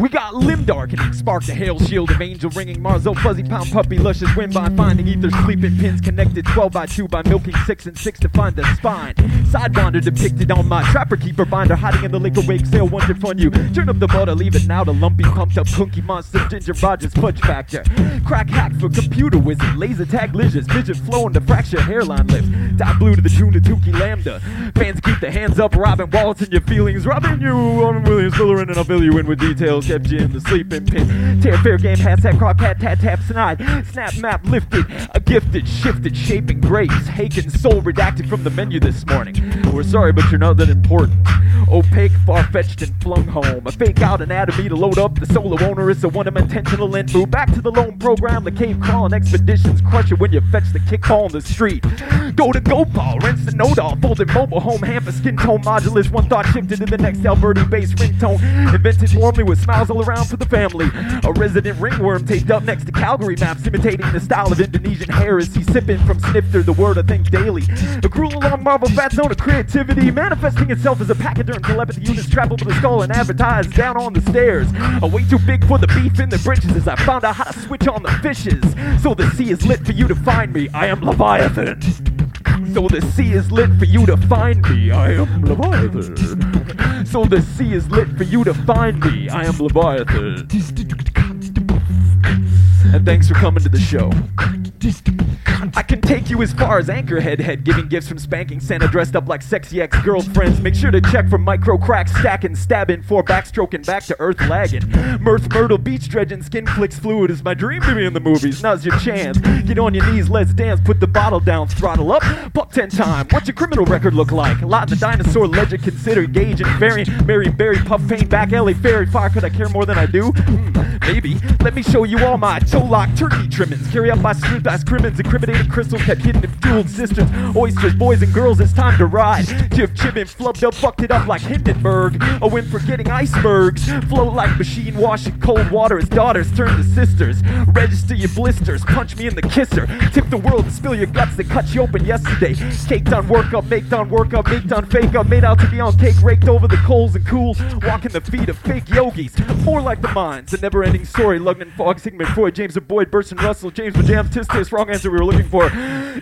We got limb darkening, spark the hail shield of angel ringing, Marzo fuzzy pound puppy, luscious wind by finding ether, sleeping pins connected 12 by 2 by milking 6 and 6 to find the spine. Sidewinder depicted on my trapper keeper binder, hiding in the lake awake sail, wonder fun you. Turn up the butter, leave it now to lumpy, pumped up kunky monster, Ginger Rogers fudge factor. Crack hack for computer wizard, laser tag lizards, midget flowing to fracture hairline lift. Dye blue to the tune of Tukey Lambda. Fans keep their hands up, robbing wallets and your feelings. Robbing you, Robin Williams, Fillerin, and I'll fill you in with details. Kept you in the sleeping pin. Tear fair game, hashtag crop, tat, tap, snide. Snap map lifted, a gifted, shifted, shaping grace. Haken soul redacted from the menu this morning. We're sorry, but you're not that important. Opaque, far-fetched, and flung home. A fake out anatomy to load up the solo owner is a one-intentional end move. Back to the lone program, the cave crawling expeditions. Crush it when you fetch the kickball on the street. Go to Gopal, rinse the no-doll, folded mobile home, hamper, skin tone, modulus. One thought shifted to the next Alberti bass ringtone. Invented warmly with smiles all around for the family. A resident ringworm taped up next to Calgary maps, imitating the style of Indonesian heresy. Sipping from snifter, the word I think daily. A cruel along marble fat zone of creativity, manifesting itself as a pachyderm telepathy unit strapped over the skull and advertised down on the stairs. A way too big for the beef in the britches as I found out how to switch on the fishes. So the sea is lit for you to find me, I am Leviathan. So the sea is lit for you to find me, I am Leviathan. So the sea is lit for you to find me, I am Leviathan. And thanks for coming to the show. I can take you as far as Anchorhead Head, giving gifts from spanking Santa dressed up like sexy ex-girlfriends. Make sure to check for micro cracks, stacking, stabbing, for backstroking, back to earth lagging. Mirth, myrtle, beach dredging, skin flicks fluid is my dream to be in the movies. Now's your chance. Get on your knees, let's dance, put the bottle down, throttle up, buck 10 time. What's your criminal record look like? A lot in the dinosaur ledger, consider gauge and variant. Mary Berry, puff paint, back alley, fairy fire. Could I care more than I do? Maybe. Let me show you all my toe-lock turkey trimmings. Carry up my smooth ice crimmins, incriminating crystals kept hidden in jeweled cisterns. Oysters, boys and girls, it's time to ride. Jiv chibbin, flubbed up, fucked it up like Hindenburg. A win for getting icebergs. Float like machine wash in cold water as daughters turn to sisters. Register your blisters, punch me in the kisser. Tip the world and spill your guts that cut you open yesterday. Caked on work up, baked on work up, baked on fake up. Made out to be on cake, raked over the coals and cool. Walking the feet of fake yogis. More like the minds, a never-ending story. Lugman, Fogg, Sigmund, Freud, James and Boyd, Burson, Russell, James, Jams, Tis, wrong answer we were looking for.